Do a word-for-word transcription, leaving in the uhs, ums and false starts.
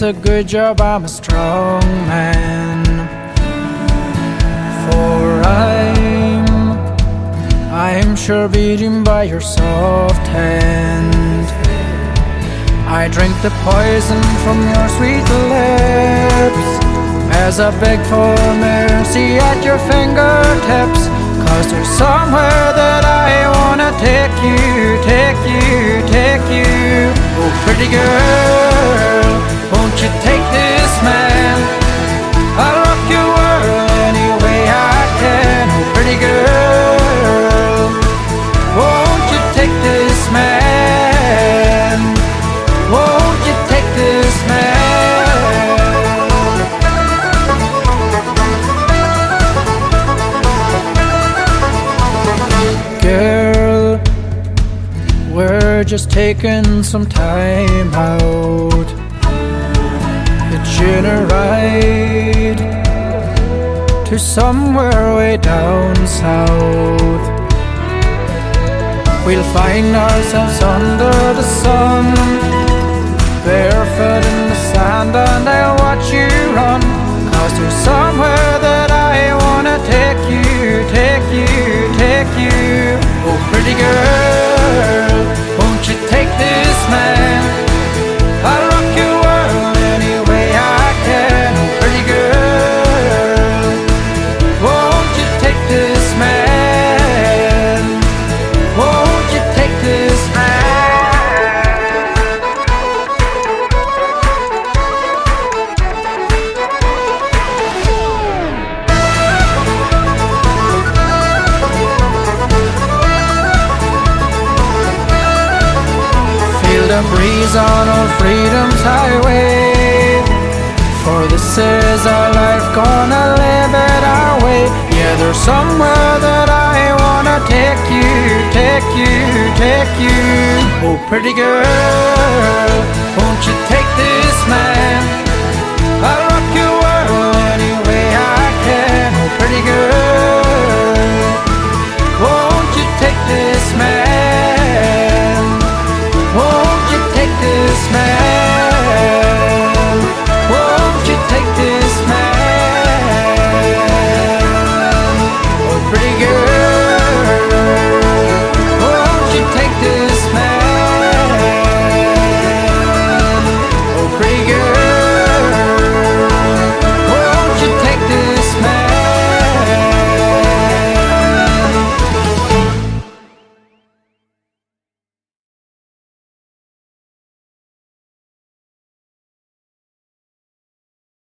a good job I'm a strong man. For I'm, I'm sure beaten by your soft hand. I drink the poison from your sweet lips as I beg for mercy at your fingertips. 'Cause there's somewhere that I wanna take you, take you, take you. Oh pretty girl, won't you take this man? I'll rock your world any way I can. Oh pretty girl, won't you take this man? Won't you take this man? Girl, we're just taking some time out, hitching a ride to somewhere way down south. We'll find ourselves under the sun, barefoot in the sand, and I'll watch you run. 'Cause there's somewhere that I wanna take you, take you, take you. Oh pretty girl, won't you take this man? I'll rock your world any way I can. Oh pretty girl, won't you take this man? Won't you take this man? The breeze on old freedom's highway, for this is our life, gonna live it our way. Yeah, there's somewhere that I wanna take you, take you, take you. Oh pretty girl, won't you take this man?